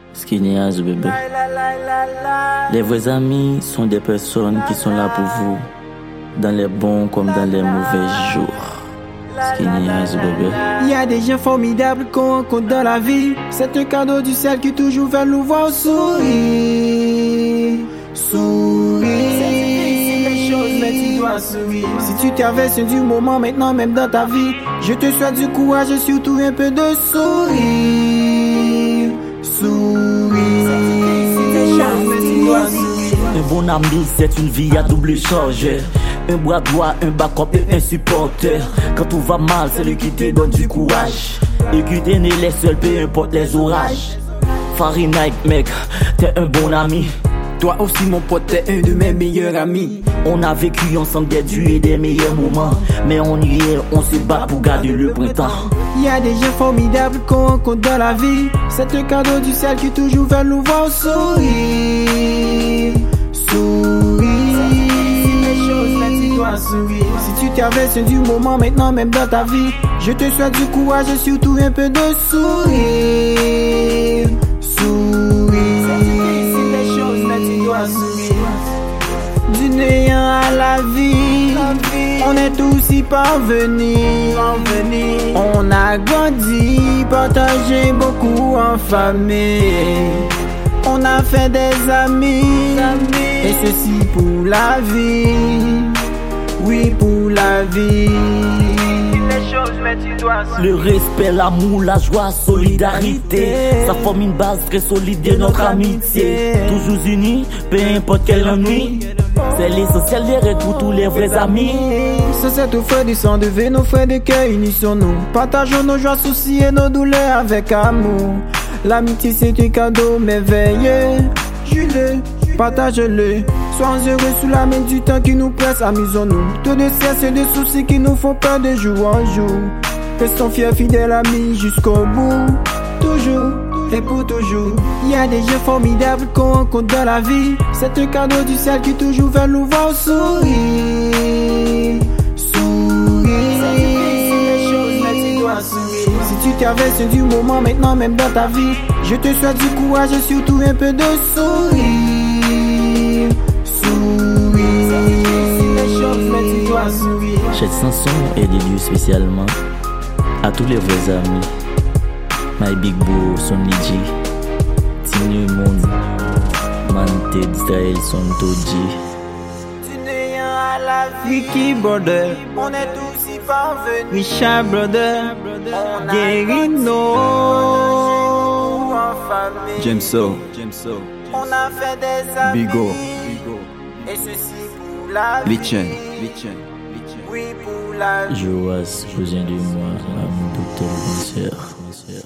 Skinny As bébé. Les vrais amis sont des personnes qui sont là pour vous, dans les bons comme dans les mauvais jours. Skinny As bébé. Il y a des gens formidables qu'on rencontre dans la vie. C'est un cadeau du ciel qui toujours veut nous voir sourire. Si tu traverses du moment maintenant même dans ta vie, je te souhaite du courage et surtout un peu de sourire. Un bon ami c'est une vie à double charge. Un bras droit, un backup et un supporter. Quand tout va mal, c'est lui qui te donne du courage. Et qui t'aide les seuls, peu importe les orages. Fahrenheit mec, t'es un bon ami. Toi aussi mon pote, t'es un de mes meilleurs amis. On a vécu ensemble des durs et des meilleurs moments. Mais on y est, on se bat pour garder le printemps. Il y a des gens formidables qu'on rencontre dans la vie. C'est un cadeau du ciel qui toujours veut nous voir sourire. Si tu traverses du moment maintenant même dans ta vie, je te souhaite du courage et surtout un peu de sourire. Du néant à la vie, on est tous y parvenus. On a grandi, partagé beaucoup en famille. On a fait des amis, et ceci pour la vie. Oui, pour la vie. Le respect, l'amour, la joie, solidarité, ça forme une base très solide de notre amitié. Toujours unis, peu importe quel ennui. C'est l'essentiel des règles pour tous les vrais amis. C'est aux frères du sang, devez nos frères de cœur, unissons-nous. Partageons nos joies, soucis et nos douleurs avec amour. L'amitié c'est un cadeau merveilleux. Joue-le, partage-le. Soyons heureux sous la main du temps qui nous presse, amusons-nous. Tout de stress et de soucis qui nous font peur de jour en jour. Restons fiers, fidèles amis jusqu'au bout. Toujours et pour toujours. Il y a des gens formidables qu'on rencontre dans la vie. C'est un cadeau du ciel qui toujours veut nous voir sourire. Si tu traverses du moment maintenant même dans ta vie, je te souhaite du courage et surtout un peu de sourire. Cette chanson est dédiée spécialement à tous les vrais amis. My Big Bro, Son Niji, Tinu Monde, Mante d'Israël, Son Toji. Du néant à la vie, Ricky Brother, on est tous y parvenus. Richard Brother, Guérino, James So, on a fait des amis. Bigo, Et ceci pour la vie. Lichen. Oui, pour la vie. Joas, besoin de moi, un docteur cancer.